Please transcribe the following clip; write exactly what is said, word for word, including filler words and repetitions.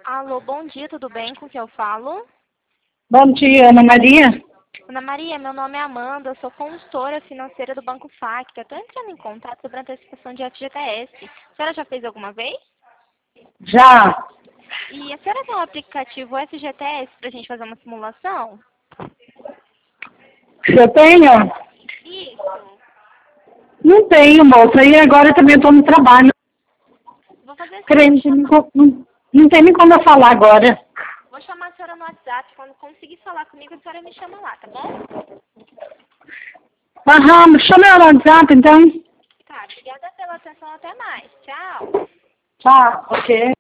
Alô, bom dia, tudo bem? Com quem eu falo? Bom dia, Ana Maria. Ana Maria, meu nome é Amanda, eu sou consultora financeira do Banco Facta. Estou entrando em contato sobre a antecipação de F G T S. A senhora já fez alguma vez? Já. E a senhora tem um aplicativo F G T S para a gente fazer uma simulação? Eu tenho? Isso. Não tenho, moça. E agora também estou no trabalho. Vou fazer assim, vou Crente, não, chamar, não, não tem nem como eu falar agora. vou chamar a senhora no WhatsApp. Quando conseguir falar comigo, a senhora me chama lá, tá bom? Aham, chama eu no WhatsApp, então. Tá, obrigada pela atenção, até mais. Tchau. Tá, ok.